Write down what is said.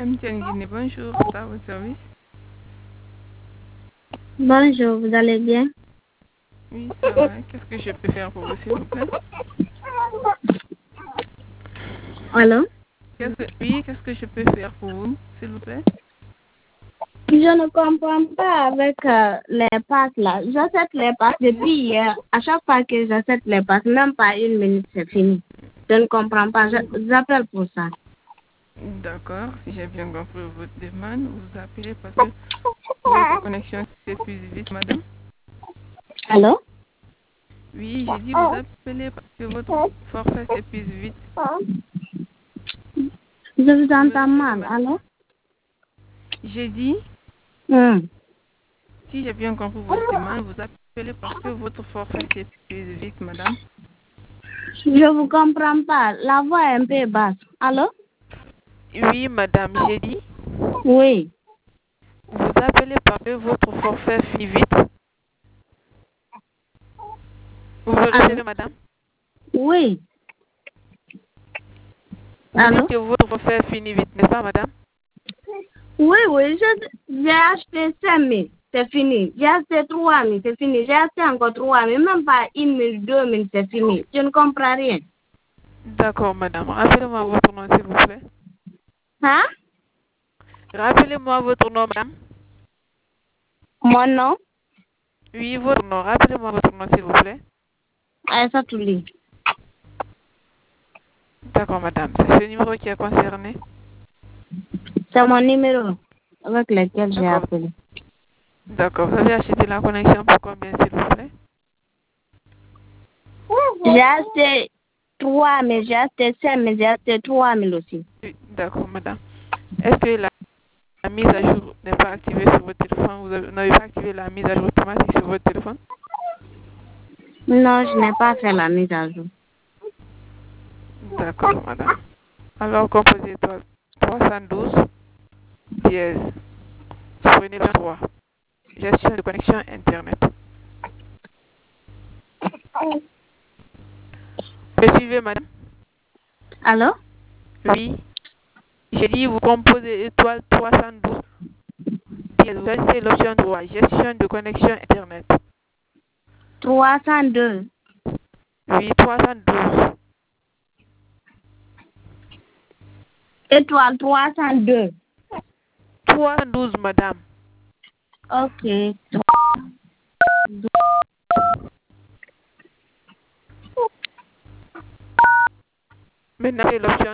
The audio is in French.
MTN Guinée, bonjour, c'est à votre service. Bonjour, vous allez bien? Oui, ça va. Qu'est-ce que je peux faire pour vous, s'il vous plaît? Allô? Qu'est-ce que je peux faire pour vous, s'il vous plaît? Je ne comprends pas avec les passes là. J'achète les passes depuis hier. À chaque fois que j'achète les passes, même pas une minute, c'est fini. Je ne comprends pas. J'appelle pour ça. D'accord, si j'ai bien compris votre demande, vous appelez parce que votre connexion s'épuise vite, madame. Allô? Oui, j'ai dit vous appelez parce que votre forfait s'épuise vite. Je vous Pouvez entends répéter, mal. madame? Allô? J'ai dit, Hmm. si j'ai bien compris votre demande, vous appelez parce que votre forfait s'épuise vite, madame. Je vous comprends pas. La voix est un peu basse. Allô? Oui, madame, j'ai dit, Oui. vous appelez parce que votre forfait finit vite. Vous me Allô? recevez, madame? Oui. Vous dites Allô? que votre forfait finit vite, n'est-ce pas, madame? Oui, oui, j'ai acheté 5 000, c'est fini. J'ai acheté 3 000, c'est fini. J'ai acheté encore 3 000, même pas 1 000, 2 000, c'est fini. Je ne comprends rien. D'accord, madame. Rappelez-moi votre nom, s'il vous plaît. Hein? Rappelez-moi votre nom, madame. Mon nom? Oui, votre nom. Rappelez-moi votre nom, s'il vous plaît. Aïssa Touli. D'accord, madame. C'est ce numéro qui est concerné. C'est mon numéro avec lequel j'ai D'accord. appelé. D'accord. Vous avez acheté la connexion pour combien, s'il vous plaît? J'ai acheté 3 000, j'ai acheté 5 000, j'ai acheté 3 000 aussi. Oui, d'accord, madame. Est-ce que la mise à jour n'est pas activée sur votre téléphone? Vous n'avez pas activé la mise à jour automatique sur votre téléphone? Non, je n'ai pas fait la mise à jour. D'accord, madame. Alors, composez 312 dièse. Prenez 23. Gestion de connexion Internet. Me suivez, madame? Allô? Oui. J'ai dit, vous composez étoile 312. Vous choisissez l'option 3, gestion de connexion Internet. 302. Oui, 312. Étoile 302. 312, madame. Ok. Maintenant, c'est l'option